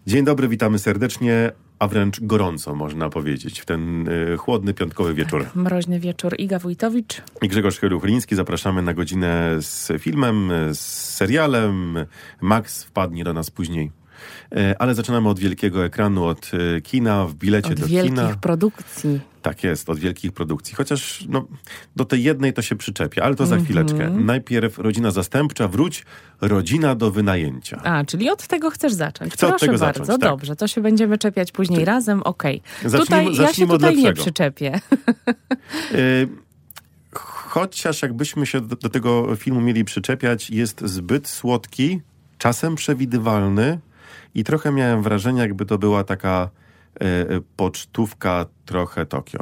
Dzień dobry, witamy serdecznie, a wręcz gorąco można powiedzieć, w ten chłodny piątkowy wieczór. Tak, mroźny wieczór. Iga Wójtowicz I Grzegorz Heruchliński. Zapraszamy na godzinę z filmem, z serialem. Max wpadnie do nas później. Ale zaczynamy od wielkiego ekranu, od kina, w bilecie do kina. Od wielkich produkcji. Tak jest, od wielkich produkcji. Chociaż do tej jednej to się przyczepia, ale to za chwileczkę. Najpierw Rodzina Zastępcza, wróć, Rodzina do wynajęcia. A, czyli od tego chcesz zacząć. Chcę od tego bardzo, zacząć, tak. Dobrze, to się będziemy czepiać później razem, okej. Zacznijmy Ja się tutaj od nie lepszego. przyczepię. Chociaż jakbyśmy się do tego filmu mieli przyczepiać, jest zbyt słodki, czasem przewidywalny i trochę miałem wrażenie, jakby to była taka pocztówka trochę Tokio.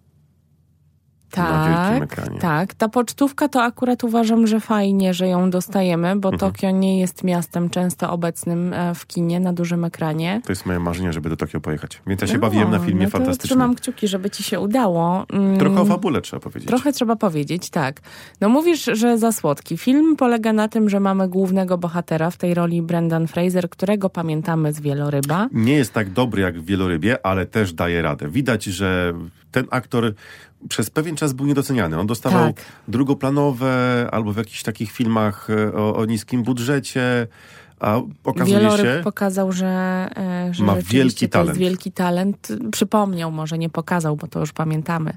Na wielkim ekranie. Tak. Ta pocztówka to akurat uważam, że fajnie, że ją dostajemy, bo Tokio nie jest miastem często obecnym w kinie na dużym ekranie. To jest moje marzenie, żeby do Tokio pojechać. Więc ja się bawiłem na filmie fantastycznym. Trzymam kciuki, żeby ci się udało. Trochę o fabule trzeba powiedzieć. Trochę trzeba powiedzieć, tak. No mówisz, że za słodki. Film polega na tym, że mamy głównego bohatera w tej roli Brendan Fraser, którego pamiętamy z Wieloryba. Nie jest tak dobry jak w Wielorybie, ale też daje radę. Widać, że ten aktor przez pewien czas był niedoceniany. On dostawał drugoplanowe albo w jakichś takich filmach o niskim budżecie, a okazuje Wieloryb się... pokazał, że ma wielki to talent. jest wielki talent. Przypomniał, może nie pokazał, bo to już pamiętamy.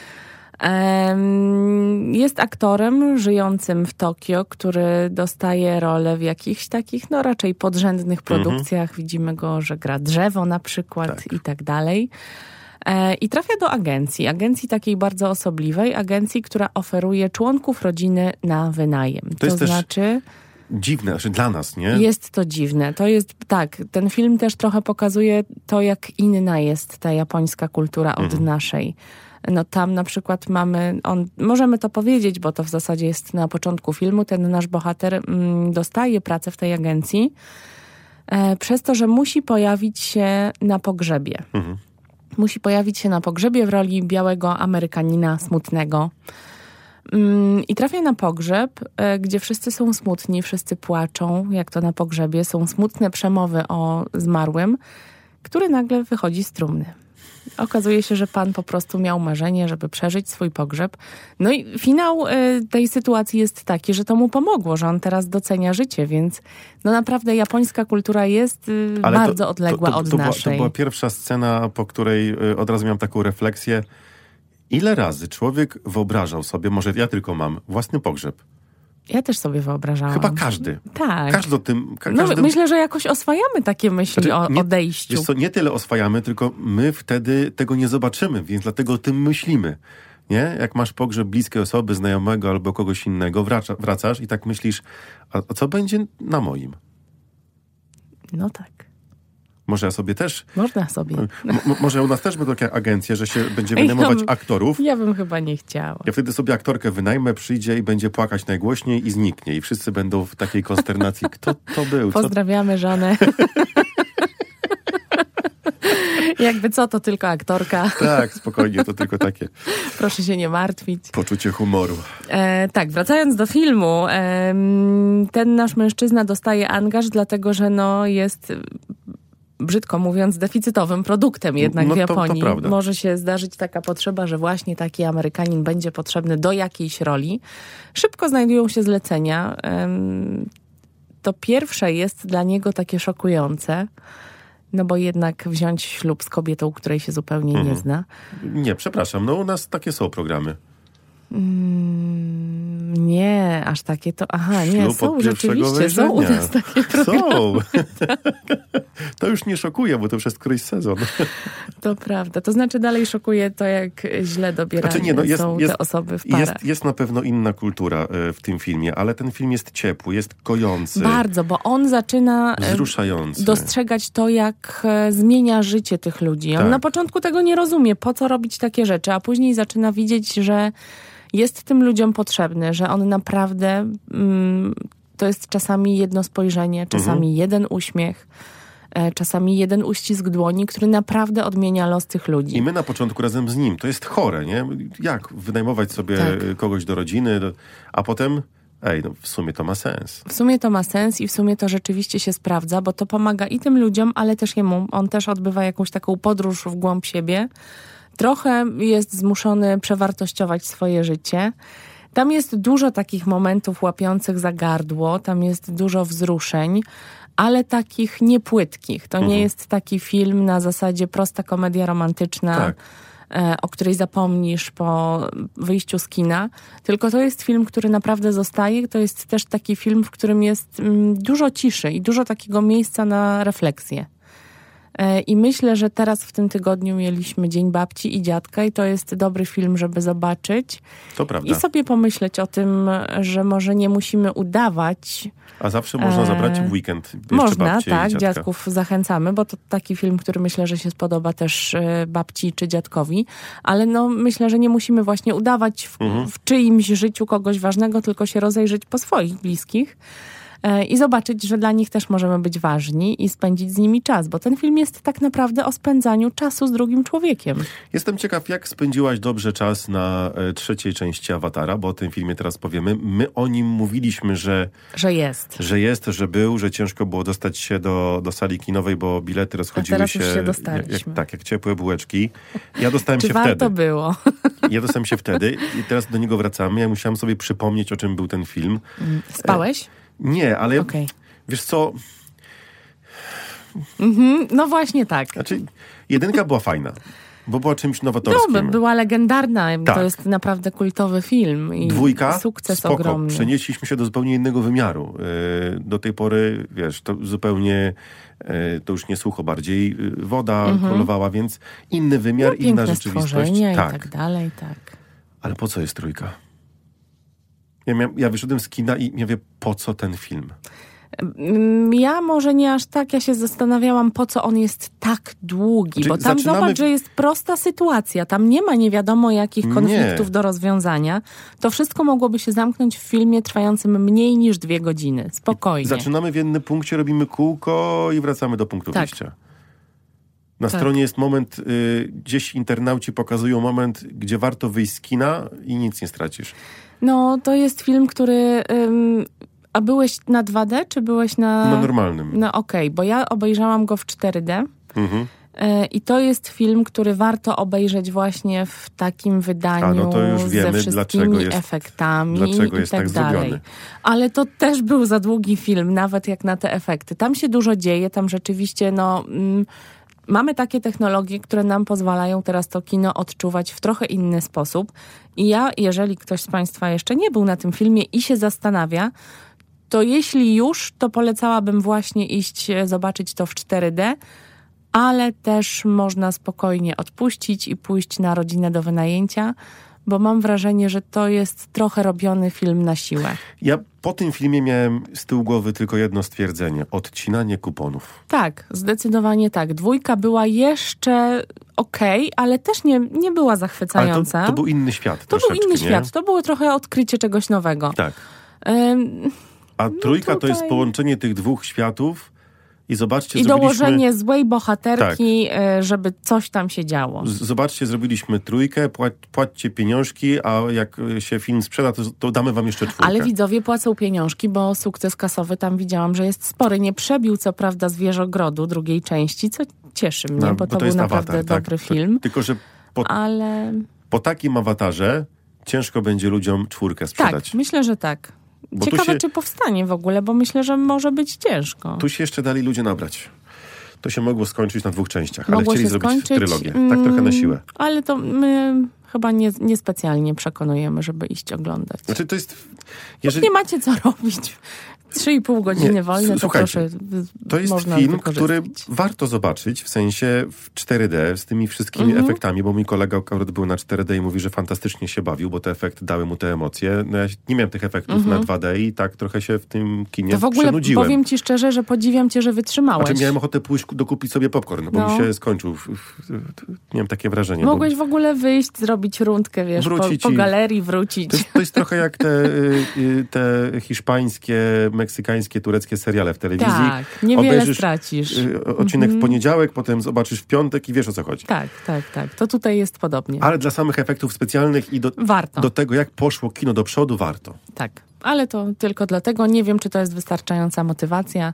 Jest aktorem żyjącym w Tokio, który dostaje rolę w jakichś takich, raczej podrzędnych produkcjach. Widzimy go, że gra drzewo na przykład i tak dalej. I trafia do agencji takiej bardzo osobliwej, agencji, która oferuje członków rodziny na wynajem. To jest znaczy... też dziwne, dla nas, nie? Jest to dziwne. To jest, ten film też trochę pokazuje to, jak inna jest ta japońska kultura od naszej. Tam na przykład możemy to powiedzieć, bo to w zasadzie jest na początku filmu, ten nasz bohater dostaje pracę w tej agencji przez to, że musi pojawić się na pogrzebie. Musi pojawić się na pogrzebie w roli białego Amerykanina smutnego. I trafia na pogrzeb, gdzie wszyscy są smutni, wszyscy płaczą, jak to na pogrzebie. Są smutne przemowy o zmarłym, który nagle wychodzi z trumny. Okazuje się, że pan po prostu miał marzenie, żeby przeżyć swój pogrzeb. No i finał tej sytuacji jest taki, że to mu pomogło, że on teraz docenia życie, więc naprawdę japońska kultura jest bardzo odległa od naszej. To była pierwsza scena, po której od razu miałem taką refleksję. Ile razy człowiek wyobrażał sobie, może ja tylko mam, własny pogrzeb? Ja też sobie wyobrażałam. Chyba każdy. Tak. Każdy o tym... Myślę, że jakoś oswajamy takie myśli o odejściu. Wiesz co, nie tyle oswajamy, tylko my wtedy tego nie zobaczymy, więc dlatego o tym myślimy. Nie? Jak masz pogrzeb bliskiej osoby, znajomego albo kogoś innego, wracasz i tak myślisz, a co będzie na moim? No tak. Może ja sobie też... Można sobie. Może u nas też będą takie agencje, że się będzie wynajmować aktorów. Ja bym chyba nie chciała. Ja wtedy sobie aktorkę wynajmę, przyjdzie i będzie płakać najgłośniej i zniknie. I wszyscy będą w takiej konsternacji. Kto to był? Pozdrawiamy żonę. Jakby co, to tylko aktorka. Tak, spokojnie, to tylko takie. Proszę się nie martwić. Poczucie humoru. Wracając do filmu. Ten nasz mężczyzna dostaje angaż, dlatego że jest... brzydko mówiąc, deficytowym produktem jednak w Japonii. To prawda. Może się zdarzyć taka potrzeba, że właśnie taki Amerykanin będzie potrzebny do jakiejś roli. Szybko znajdują się zlecenia. To pierwsze jest dla niego takie szokujące, bo jednak wziąć ślub z kobietą, której się zupełnie nie zna. Nie, przepraszam, u nas takie są programy. Nie, aż takie to... Ślub są rzeczywiście, są u nas takie programy. Są! To już nie szokuje, bo to przez któryś sezon. To prawda. To znaczy dalej szokuje to, jak źle dobierane są te osoby w parach. Jest na pewno inna kultura w tym filmie, ale ten film jest ciepły, jest kojący. Bardzo, bo on zaczyna wzruszający. Dostrzegać to, jak zmienia życie tych ludzi. On na początku tego nie rozumie, po co robić takie rzeczy, a później zaczyna widzieć, że jest tym ludziom potrzebny, że on naprawdę to jest czasami jedno spojrzenie, czasami jeden uśmiech, czasami jeden uścisk dłoni, który naprawdę odmienia los tych ludzi. I my na początku razem z nim. To jest chore, nie? Jak wynajmować sobie kogoś do rodziny, a potem no w sumie to ma sens. W sumie to ma sens i w sumie to rzeczywiście się sprawdza, bo to pomaga i tym ludziom, ale też jemu. On też odbywa jakąś taką podróż w głąb siebie. Trochę jest zmuszony przewartościować swoje życie. Tam jest dużo takich momentów łapiących za gardło, tam jest dużo wzruszeń, ale takich niepłytkich. To nie jest taki film na zasadzie prosta komedia romantyczna, Tak. O której zapomnisz po wyjściu z kina, tylko to jest film, który naprawdę zostaje. To jest też taki film, w którym jest dużo ciszy i dużo takiego miejsca na refleksję. I myślę, że teraz w tym tygodniu mieliśmy Dzień Babci i Dziadka i to jest dobry film, żeby zobaczyć. To prawda. I sobie pomyśleć o tym, że może nie musimy udawać. A zawsze można zabrać w weekend jeszcze Można, babcię tak, i dziadka. dziadków zachęcamy, bo to taki film, który myślę, że się spodoba też babci czy dziadkowi. Ale no, myślę, że nie musimy właśnie udawać w czyimś życiu kogoś ważnego, tylko się rozejrzeć po swoich bliskich. I zobaczyć, że dla nich też możemy być ważni i spędzić z nimi czas, bo ten film jest tak naprawdę o spędzaniu czasu z drugim człowiekiem. Jestem ciekaw, jak spędziłaś dobrze czas na trzeciej części Awatara, bo o tym filmie teraz powiemy. My o nim mówiliśmy, że jest, że był, że ciężko było dostać się do sali kinowej, bo bilety rozchodziły się, już się dostaliśmy. jak ciepłe bułeczki. Ja dostałem Czy się warto wtedy. było? Ja dostałem się wtedy i teraz do niego wracamy. Ja musiałem sobie przypomnieć, o czym był ten film. Spałeś? Nie, ale Okej. wiesz co... No właśnie tak. Znaczy, jedynka była fajna, bo była czymś nowatorskim. No, była legendarna. Tak. To jest naprawdę kultowy film. I Dwójka, sukces spoko. ogromny. Przenieśliśmy się do zupełnie innego wymiaru. Do tej pory, wiesz, to zupełnie, to już nie sucho, bardziej woda królowała, więc inny wymiar, No, inna piękne rzeczywistość. stworzenia i tak dalej, tak. Ale po co jest trójka? Ja wyszedłem z kina i nie wiem, po co ten film. Ja może nie aż tak, ja się zastanawiałam, po co on jest tak długi, Znaczy, bo tam zobacz, że jest prosta sytuacja, tam nie ma nie wiadomo jakich konfliktów do rozwiązania. To wszystko mogłoby się zamknąć w filmie trwającym mniej niż 2 godziny, spokojnie. Zaczynamy w jednym punkcie, robimy kółko i wracamy do punktu wyjścia. Na stronie jest moment, gdzieś internauci pokazują moment, gdzie warto wyjść z kina i nic nie stracisz. No, to jest film, który... A byłeś na 2D, czy byłeś na... Na normalnym. No okej, bo ja obejrzałam go w 4D. I to jest film, który warto obejrzeć właśnie w takim wydaniu no to już wiemy, ze wszystkimi efektami dlaczego i jest tak tak dalej. zrobiony. Ale to też był za długi film, nawet jak na te efekty. Tam się dużo dzieje, tam rzeczywiście mamy takie technologie, które nam pozwalają teraz to kino odczuwać w trochę inny sposób. I jeżeli ktoś z Państwa jeszcze nie był na tym filmie i się zastanawia, to jeśli już, to polecałabym właśnie iść zobaczyć to w 4D, ale też można spokojnie odpuścić i pójść na rodzinę do wynajęcia, bo mam wrażenie, że to jest trochę robiony film na siłę. Ja po tym filmie miałem z tyłu głowy tylko jedno stwierdzenie. Odcinanie kuponów. Tak, zdecydowanie tak. 2 była jeszcze okej, ale też nie była zachwycająca. Ale to był inny świat. To był inny świat. To było trochę odkrycie czegoś nowego. Tak. A trójka to jest połączenie tych 2 światów i zobaczcie, dołożenie złej bohaterki, żeby coś tam się działo. Zobaczcie, zrobiliśmy 3, płaćcie pieniążki, a jak się film sprzeda, to damy wam jeszcze 4. Ale widzowie płacą pieniążki, bo sukces kasowy tam widziałam, że jest spory. Nie przebił co prawda Zwierzogrodu drugiej części, co cieszy mnie, bo to był naprawdę dobry film. Tylko, że ale... po takim awatarze ciężko będzie ludziom 4 sprzedać. Tak, myślę, że tak. Ciekawe, czy powstanie w ogóle, bo myślę, że może być ciężko. Tu się jeszcze dali ludzie nabrać. To się mogło skończyć na 2 częściach, mogło ale chcieli zrobić trylogię. Tak trochę na siłę. Ale to my chyba niespecjalnie przekonujemy, żeby iść oglądać. Znaczy to jest... Nie macie co robić. 3,5 godziny wolne, to proszę, to jest film, który warto zobaczyć, w sensie w 4D, z tymi wszystkimi efektami, bo mój kolega akurat był na 4D i mówi, że fantastycznie się bawił, bo te efekty dały mu te emocje. No ja nie miałem tych efektów na 2D i tak trochę się w tym kinie to w ogóle przenudziłem. Powiem ci szczerze, że podziwiam cię, że wytrzymałeś. Znaczy miałem ochotę pójść dokupić sobie popcorn, bo mi się skończył. Miałem takie wrażenie. Mogłeś w ogóle wyjść, zrobić rundkę, wiesz, po galerii wrócić. To jest trochę jak te hiszpańskie meksykańskie, tureckie seriale w telewizji. Tak, niewiele stracisz. Odcinek w poniedziałek, potem zobaczysz w piątek i wiesz, o co chodzi. Tak. To tutaj jest podobnie. Ale dla samych efektów specjalnych i do tego, jak poszło kino do przodu, warto. Tak, ale to tylko dlatego. Nie wiem, czy to jest wystarczająca motywacja.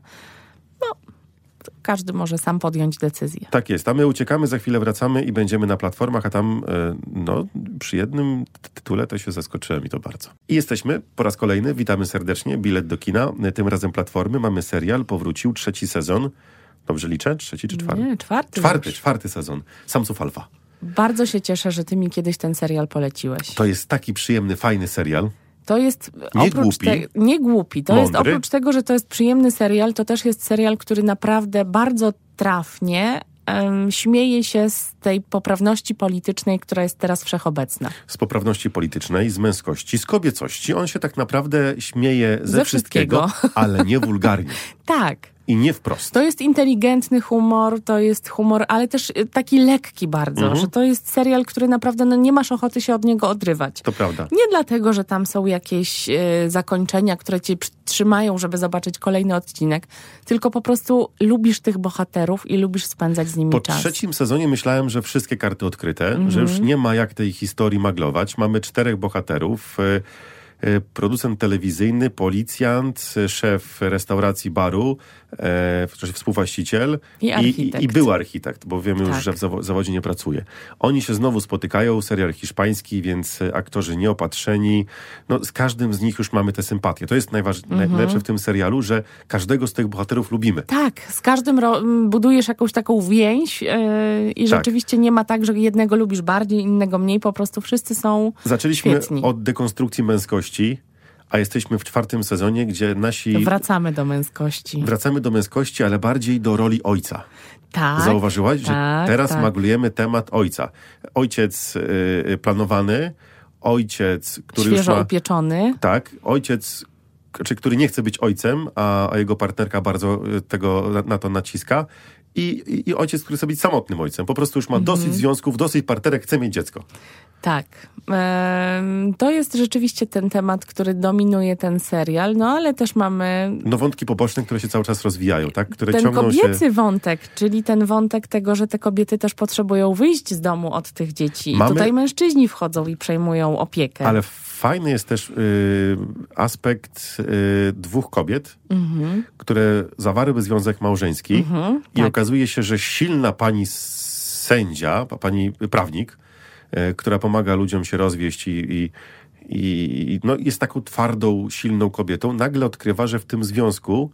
Każdy może sam podjąć decyzję. Tak jest, a my uciekamy, za chwilę wracamy i będziemy na platformach, a tam przy jednym tytule to się zaskoczyłem i to bardzo. I jesteśmy po raz kolejny, witamy serdecznie, Bilet do kina, tym razem platformy, mamy serial, powrócił 3. sezon. Dobrze liczę? 3. czy 4? Nie, 4. 4 sezon, Samsów Alfa. Bardzo się cieszę, że ty mi kiedyś ten serial poleciłeś. To jest taki przyjemny, fajny serial. To jest nie głupi. To mądry. Jest oprócz tego, że to jest przyjemny serial, to też jest serial, który naprawdę bardzo trafnie śmieje się z tej poprawności politycznej, która jest teraz wszechobecna. Z poprawności politycznej, z męskości, z kobiecości. On się tak naprawdę śmieje ze wszystkiego, ale nie wulgarnie. Tak. I nie wprost. To jest inteligentny humor, to jest humor, ale też taki lekki bardzo, że to jest serial, który naprawdę nie masz ochoty się od niego odrywać. To prawda. Nie dlatego, że tam są jakieś zakończenia, które cię trzymają, żeby zobaczyć kolejny odcinek, tylko po prostu lubisz tych bohaterów i lubisz spędzać z nimi czas. Po 3. sezonie myślałem, że wszystkie karty odkryte, że już nie ma jak tej historii maglować. Mamy 4 bohaterów. Producent telewizyjny, policjant, szef restauracji baru, współwłaściciel i był architekt, bo wiemy już, że w zawodzie nie pracuje. Oni się znowu spotykają, serial hiszpański, więc aktorzy nieopatrzeni. Z każdym z nich już mamy tę sympatię. To jest najlepsze w tym serialu, że każdego z tych bohaterów lubimy. Tak, z każdym budujesz jakąś taką więź i rzeczywiście nie ma tak, że jednego lubisz bardziej, innego mniej, po prostu wszyscy są Zaczęliśmy świetni. Od dekonstrukcji męskości, a jesteśmy w 4. sezonie, gdzie nasi... Wracamy do męskości. Wracamy do męskości, ale bardziej do roli ojca. Tak. Zauważyłaś, że teraz maglujemy temat ojca. Ojciec planowany, ojciec, który świeżo już ma... upieczony. Tak, ojciec, który nie chce być ojcem, a jego partnerka bardzo na to naciska. I ojciec, który chce być samotnym ojcem. Po prostu już ma dosyć związków, dosyć partnerek, chce mieć dziecko. Tak. To jest rzeczywiście ten temat, który dominuje ten serial, ale też mamy... wątki poboczne, które się cały czas rozwijają, tak? Które ten ciągną kobiecy wątek, czyli ten wątek tego, że te kobiety też potrzebują wyjść z domu od tych dzieci. I tutaj mężczyźni wchodzą i przejmują opiekę. Ale fajny jest też aspekt 2 kobiet, które zawarły związek małżeński i okazuje się, że silna pani sędzia, pani prawnik, która pomaga ludziom się rozwieść i jest taką twardą, silną kobietą, nagle odkrywa, że w tym związku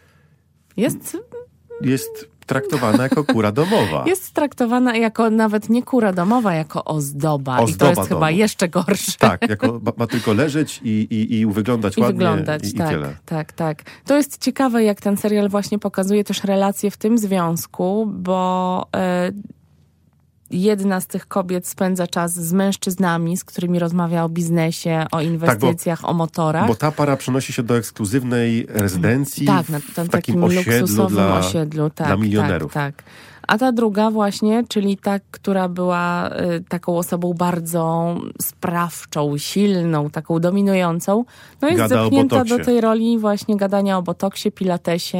jest traktowana jako kura domowa. Jest traktowana jako nawet nie kura domowa, jako ozdoba. I to jest domu. Chyba jeszcze gorsze. Tak, ma tylko leżeć i wyglądać ładnie i tyle. Tak. To jest ciekawe, jak ten serial właśnie pokazuje też relacje w tym związku, bo jedna z tych kobiet spędza czas z mężczyznami, z którymi rozmawia o biznesie, o inwestycjach, o motorach. Bo ta para przenosi się do ekskluzywnej rezydencji w takim osiedlu dla milionerów. Tak. A ta druga właśnie, czyli ta, która była taką osobą bardzo sprawczą, silną, taką dominującą, jest zepchnięta do tej roli właśnie gadania o botoksie, pilatesie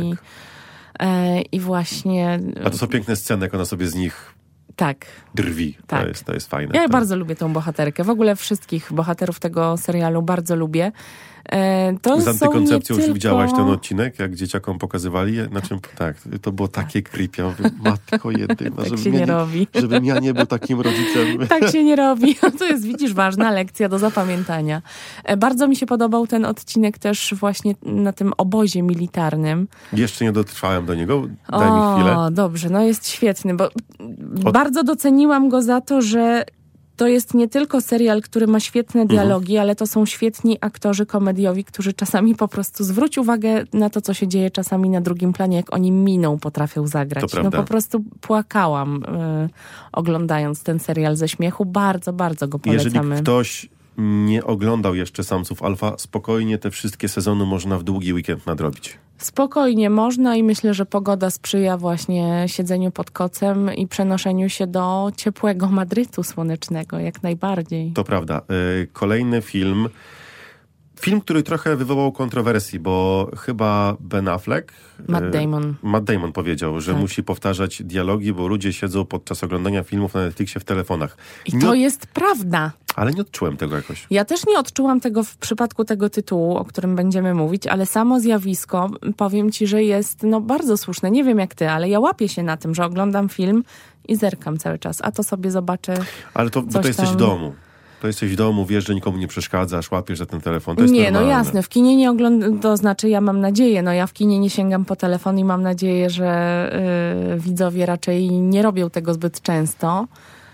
i właśnie... A to są piękne sceny, jak ona sobie z nich drwi. Tak. To jest fajne. Ja bardzo lubię tą bohaterkę. W ogóle wszystkich bohaterów tego serialu bardzo lubię. Z antykoncepcją już widziałaś ten odcinek, jak dzieciakom pokazywali? To było takie creepy. Ja mówię, matko jedyna, tak się nie robi. Żebym ja nie był takim rodzicem. Tak się nie robi. To jest, widzisz, ważna lekcja do zapamiętania. Bardzo mi się podobał ten odcinek też właśnie na tym obozie militarnym. Jeszcze nie dotrwałem do niego. Daj mi chwilę. Dobrze, jest świetny, bo bardzo doceniłam go za to, że to jest nie tylko serial, który ma świetne dialogi, ale to są świetni aktorzy komediowi, którzy czasami po prostu, zwróć uwagę na to, co się dzieje czasami na drugim planie, jak oni miną potrafią zagrać. Po prostu płakałam oglądając ten serial ze śmiechu. Bardzo, bardzo go polecamy. Jeżeli ktoś nie oglądał jeszcze Samsów Alfa, spokojnie te wszystkie sezony można w długi weekend nadrobić. Spokojnie można i myślę, że pogoda sprzyja właśnie siedzeniu pod kocem i przenoszeniu się do ciepłego Madrytu słonecznego, jak najbardziej. To prawda. Kolejny film Film, który trochę wywołał kontrowersji, bo chyba Ben Affleck... Matt Damon powiedział, że musi powtarzać dialogi, bo ludzie siedzą podczas oglądania filmów na Netflixie w telefonach. I to jest prawda. Ale nie odczułem tego jakoś. Ja też nie odczułam tego w przypadku tego tytułu, o którym będziemy mówić, ale samo zjawisko, powiem ci, że jest bardzo słuszne. Nie wiem jak ty, ale ja łapię się na tym, że oglądam film i zerkam cały czas, a to sobie zobaczę. Ale bo to jesteś w domu. To jesteś w domu, wiesz, że nikomu nie przeszkadzasz, łapiesz za ten telefon. To jest normalne. Jasne. W kinie nie oglądam, to znaczy ja mam nadzieję, ja w kinie nie sięgam po telefon i mam nadzieję, że widzowie raczej nie robią tego zbyt często.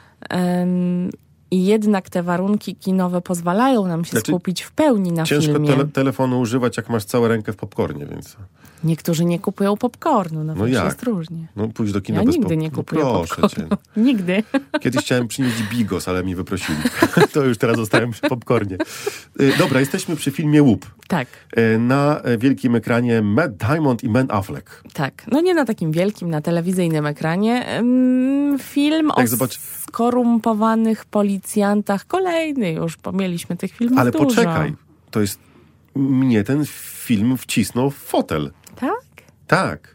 I jednak te warunki kinowe pozwalają nam się skupić w pełni na filmie. Ciężko telefonu używać, jak masz całą rękę w popcornie, więc... Niektórzy nie kupują popcornu, jak? Jest różnie. Pójdź do kina ja bez nigdy nie kupuję popcornu. Nigdy. Kiedyś chciałem przynieść bigos, ale mi wyprosili. To już teraz zostałem przy popcornie. Dobra, jesteśmy przy filmie Łup. Tak. Na wielkim ekranie Matt Damon i Ben Affleck. Tak. Nie na takim wielkim, na telewizyjnym ekranie. Film o skorumpowanych policjantach. Kolejny już, bo mieliśmy tych filmów ale dużo. Poczekaj. To jest... Mnie ten film wcisnął w fotel. Tak? Tak.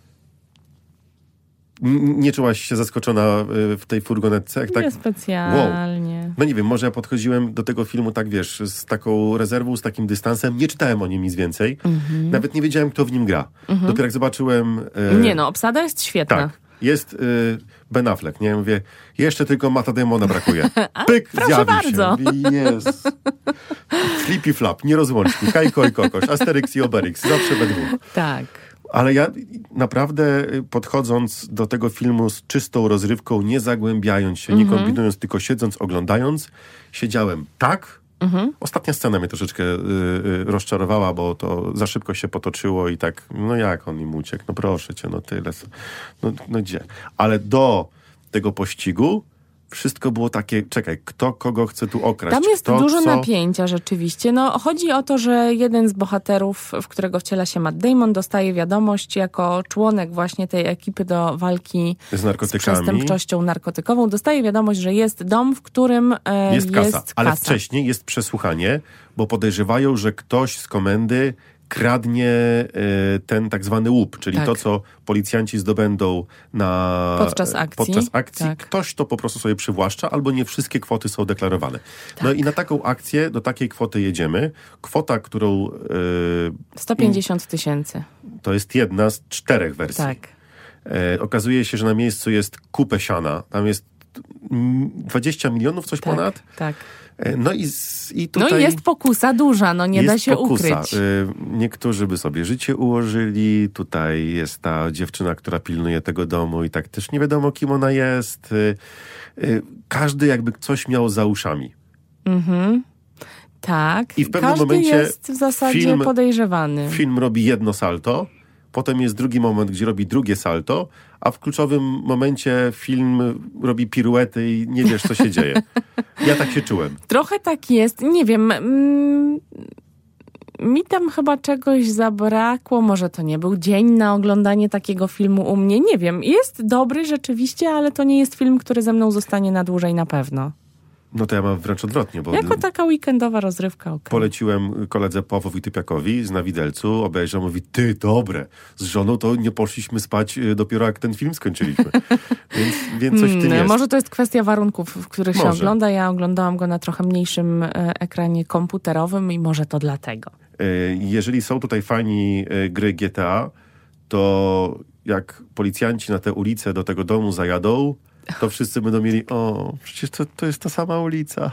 Nie czułaś się zaskoczona w tej furgonetce? Jak nie specjalnie. Wow. No nie wiem, może ja podchodziłem do tego filmu tak, wiesz, z taką rezerwą, z takim dystansem. Nie czytałem o nim nic więcej. Nawet nie wiedziałem, kto w nim gra. Dopiero jak zobaczyłem... obsada jest świetna. Tak. Jest Ben Affleck, nie? Mówię, jeszcze tylko Matta Damona brakuje. Pyk, zjawił bardzo. się. Jest. Flippy flap, nierozłącznik, Kajko i Kokosz, Asterix i Obelix, zawsze we dwóch. Tak. Ale ja naprawdę podchodząc do tego filmu z czystą rozrywką, nie zagłębiając się, nie kombinując, tylko siedząc, oglądając, siedziałem tak. Ostatnia scena mnie troszeczkę rozczarowała, bo to za szybko się potoczyło i tak, jak on im uciekł, proszę cię, tyle. Gdzie? Ale do tego pościgu wszystko było takie, czekaj, kto kogo chce tu okraść? Tam jest dużo napięcia rzeczywiście. Chodzi o to, że jeden z bohaterów, w którego wciela się Matt Damon, dostaje wiadomość jako członek właśnie tej ekipy do walki z przestępczością narkotykową. Dostaje wiadomość, że jest dom, w którym jest kasa. Ale wcześniej jest przesłuchanie, bo podejrzewają, że ktoś z komendy kradnie ten tak zwany łup, czyli to, co policjanci zdobędą podczas akcji. Tak. Ktoś to po prostu sobie przywłaszcza, albo nie wszystkie kwoty są deklarowane. Tak. I na taką akcję, do takiej kwoty jedziemy. Kwota, którą... 150 000. To jest jedna z 4 wersji. Tak. Okazuje się, że na miejscu jest kupę siana. Tam jest 20 milionów, coś ponad. Tak. I tutaj... jest pokusa duża, nie da się ukryć. Niektórzy by sobie życie ułożyli. Tutaj jest ta dziewczyna, która pilnuje tego domu i tak też nie wiadomo, kim ona jest. Każdy jakby coś miał za uszami. Tak. I w pewnym każdy momencie jest w zasadzie podejrzewany. Film robi jedno salto, potem jest drugi moment, gdzie robi drugie salto, a w kluczowym momencie film robi piruety i nie wiesz, co się dzieje. Ja tak się czułem. Trochę tak jest. Nie wiem. Mi tam chyba czegoś zabrakło. Może to nie był dzień na oglądanie takiego filmu u mnie. Nie wiem. Jest dobry rzeczywiście, ale to nie jest film, który ze mną zostanie na dłużej na pewno. To ja mam wręcz odwrotnie. Bo jako taka weekendowa rozrywka. Okay. Poleciłem koledze Pawłowi Typiakowi z Na Widelcu. Obejrzał, mówi, ty, dobre. Z żoną to nie poszliśmy spać dopiero jak ten film skończyliśmy. więc coś w tym jest. Może to jest kwestia warunków, w których się ogląda. Ja oglądałam go na trochę mniejszym ekranie komputerowym i może to dlatego. Jeżeli są tutaj fani gry GTA, to jak policjanci na tę ulicę do tego domu zajadą, to wszyscy będą mieli, przecież to jest ta sama ulica.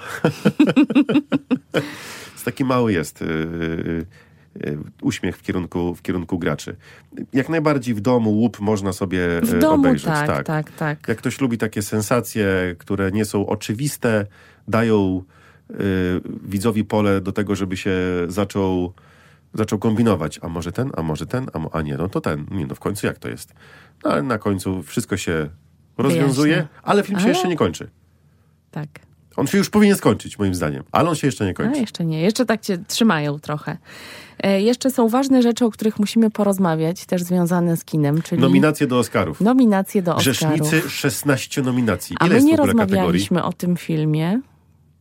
Taki mały jest uśmiech w kierunku graczy. Jak najbardziej w domu łup można sobie obejrzeć. Tak. Jak ktoś lubi takie sensacje, które nie są oczywiste, dają widzowi pole do tego, żeby się zaczął kombinować. A może ten, a nie, to ten. W końcu jak to jest? Ale na końcu wszystko się rozwiązuje, ale film się jeszcze nie kończy. Tak. On się już powinien skończyć, moim zdaniem, ale on się jeszcze nie kończy. Jeszcze nie. Jeszcze tak cię trzymają trochę. Jeszcze są ważne rzeczy, o których musimy porozmawiać, też związane z kinem, czyli... Nominacje do Oscarów. Nominacje do Oscarów. Grzesznicy, 16 nominacji. Ile jest w ogóle kategorii? A my nie rozmawialiśmy o tym filmie.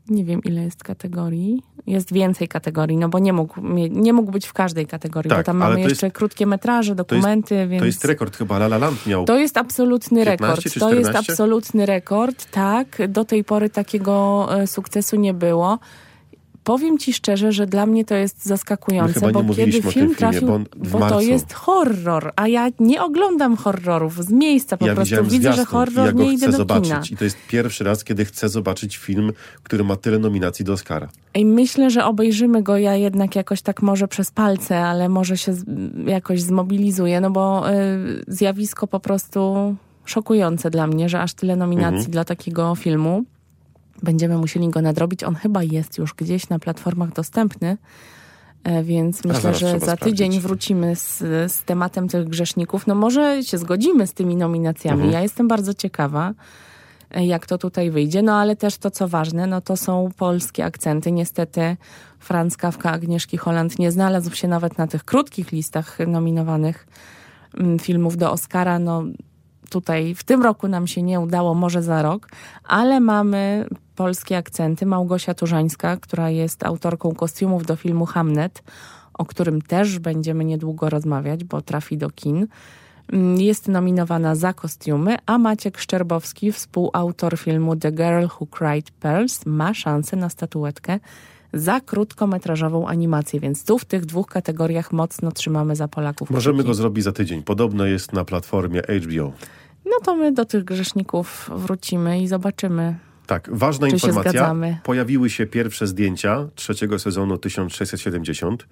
Nie wiem, ile jest kategorii. Jest więcej kategorii, no bo nie mógł być w każdej kategorii, tak, bo tam mamy jeszcze krótkie metraże, dokumenty, więc... To jest rekord chyba, La La Land miał... To jest absolutny 15 rekord. czy 14? To jest absolutny rekord, tak. Do tej pory takiego sukcesu nie było. Powiem ci szczerze, że dla mnie to jest zaskakujące, bo kiedy film trafił, bo to jest horror, a ja nie oglądam horrorów z miejsca, po prostu widzę, że horror nie idę do zobaczyć. kina. I to jest pierwszy raz, kiedy chcę zobaczyć film, który ma tyle nominacji do Oscara. I myślę, że obejrzymy go ja jednak jakoś tak może przez palce, ale może się jakoś zmobilizuję, no bo zjawisko po prostu szokujące dla mnie, że aż tyle nominacji dla takiego filmu. Będziemy musieli go nadrobić. On chyba jest już gdzieś na platformach dostępny, więc myślę, że za tydzień wrócimy z tematem tych grzeszników. No może się zgodzimy z tymi nominacjami. Ja jestem bardzo ciekawa, jak to tutaj wyjdzie. No ale też to, co ważne, no to są polskie akcenty. Niestety Franz Kafka Agnieszki Holland nie znalazł się nawet na tych krótkich listach nominowanych filmów do Oscara. No tutaj w tym roku nam się nie udało, może za rok, ale mamy polskie akcenty. Małgosia Turzańska, która jest autorką kostiumów do filmu Hamnet, o którym też będziemy niedługo rozmawiać, bo trafi do kin. Jest nominowana za kostiumy, a Maciek Szczerbowski, współautor filmu The Girl Who Cried Pearls, ma szansę na statuetkę za krótkometrażową animację, więc tu w tych dwóch kategoriach mocno trzymamy za Polaków. Możemy go zrobić za tydzień. Podobno jest na platformie HBO. No to my do tych grzeszników wrócimy i zobaczymy. Tak, ważna informacja. Pojawiły się pierwsze zdjęcia trzeciego sezonu 1670.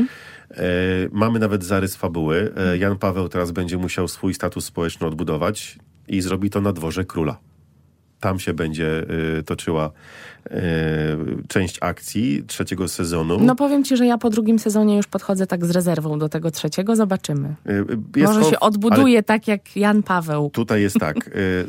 Mamy nawet zarys fabuły. Jan Paweł teraz będzie musiał swój status społeczny odbudować i zrobi to na dworze króla. Tam się będzie toczyła część akcji trzeciego sezonu. No powiem ci, że ja po drugim sezonie już podchodzę tak z rezerwą do tego trzeciego. Zobaczymy. Może się odbuduje tak jak Jan Paweł. Tutaj jest tak.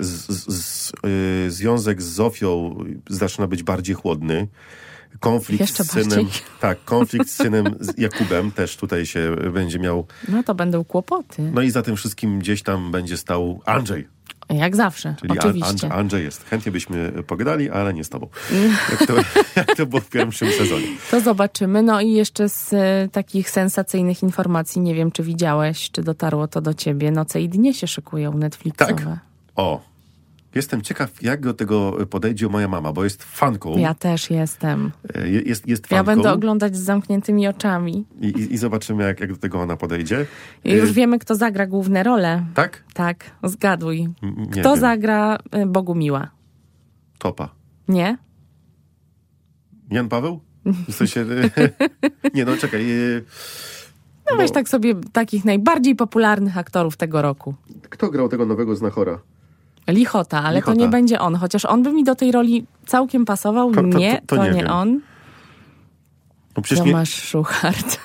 Związek z Zofią zaczyna być bardziej chłodny. Konflikt z synem Jakubem też tutaj się będzie miał. No to będą kłopoty. No i za tym wszystkim gdzieś tam będzie stał Andrzej. Jak zawsze, czyli oczywiście. Andrzej jest. Chętnie byśmy pogadali, ale nie z tobą. Jak to było w pierwszym sezonie. To zobaczymy. No i jeszcze z takich sensacyjnych informacji, nie wiem, czy widziałeś, czy dotarło to do ciebie. Noce i dnie się szykują Netflixowe. Tak. Jestem ciekaw, jak do tego podejdzie moja mama, bo jest fanką. Ja też jestem. Jest fanką. Ja będę oglądać z zamkniętymi oczami. I zobaczymy, jak do tego ona podejdzie. Już wiemy, kto zagra główne role. Tak? Tak, zgaduj. Kto zagra Bogumiła? Topa. Nie? Jan Paweł? W sensie... Nie, no czekaj. No weź tak sobie takich najbardziej popularnych aktorów tego roku. Kto grał tego nowego znachora? Lichota, ale to nie będzie on. Chociaż on by mi do tej roli całkiem pasował. To nie on. No Tomasz Szuchart.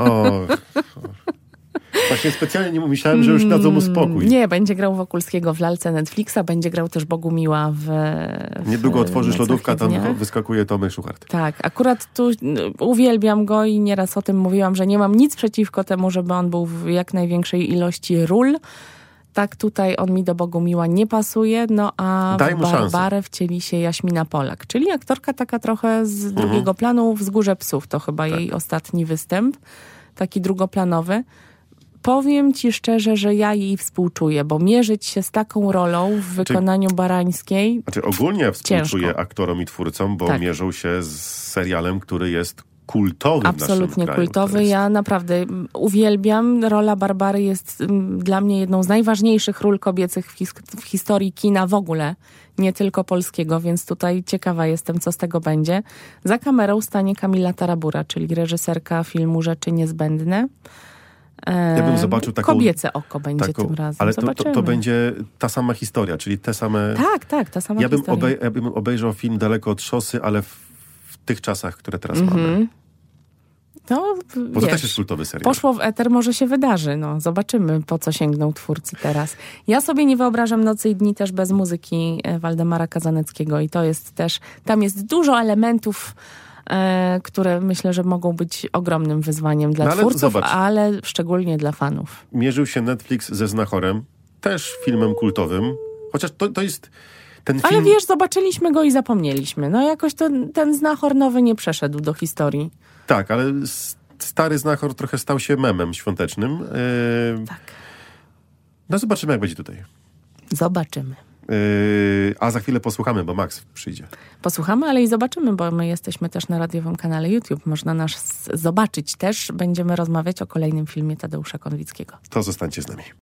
Właśnie specjalnie nie myślałem, że już dadzą mu spokój. Nie, będzie grał Wokulskiego w lalce Netflixa, będzie grał też Bogumiła w niedługo otworzysz lodówkę, tam wyskakuje Tomek Szuchart. Tak, akurat tu uwielbiam go i nieraz o tym mówiłam, że nie mam nic przeciwko temu, żeby on był w jak największej ilości ról. Tak, tutaj on mi do Bogumiła nie pasuje, no a w Barbarę wcieli się Jaśmina Polak, czyli aktorka taka trochę z drugiego planu, Wzgórze psów, to chyba jej ostatni występ, taki drugoplanowy. Powiem ci szczerze, że ja jej współczuję, bo mierzyć się z taką rolą w wykonaniu Barańskiej ogólnie współczuję ciężko aktorom i twórcom, bo mierzą się z serialem, który jest kultowy. Absolutnie kultowy. Ja naprawdę uwielbiam. Rola Barbary jest dla mnie jedną z najważniejszych ról kobiecych w historii kina w ogóle, nie tylko polskiego, więc tutaj ciekawa jestem, co z tego będzie. Za kamerą stanie Kamila Tarabura, czyli reżyserka filmu Rzeczy Niezbędne. Ja bym zobaczył taką... Kobiece oko będzie tym razem. Ale to będzie ta sama historia, czyli te same... Tak, ta sama historia. Ja bym obejrzał film Daleko od szosy, ale w tych czasach, które teraz mamy. Bo to też jest kultowy serial. Poszło w eter, może się wydarzy. No, zobaczymy, po co sięgną twórcy teraz. Ja sobie nie wyobrażam Nocy i dni też bez muzyki Waldemara Kazaneckiego i to jest też... Tam jest dużo elementów, które myślę, że mogą być ogromnym wyzwaniem dla twórców, ale szczególnie dla fanów. Mierzył się Netflix ze Znachorem, też filmem kultowym, chociaż to jest ten Ale film... wiesz, zobaczyliśmy go i zapomnieliśmy. No jakoś ten Znachor nowy nie przeszedł do historii. Tak, ale stary Znachor trochę stał się memem świątecznym. Tak. No zobaczymy, jak będzie tutaj. Zobaczymy. A za chwilę posłuchamy, bo Max przyjdzie. Posłuchamy, ale i zobaczymy, bo my jesteśmy też na radiowym kanale YouTube. Można nas zobaczyć też. Będziemy rozmawiać o kolejnym filmie Tadeusza Konwickiego. To zostańcie z nami.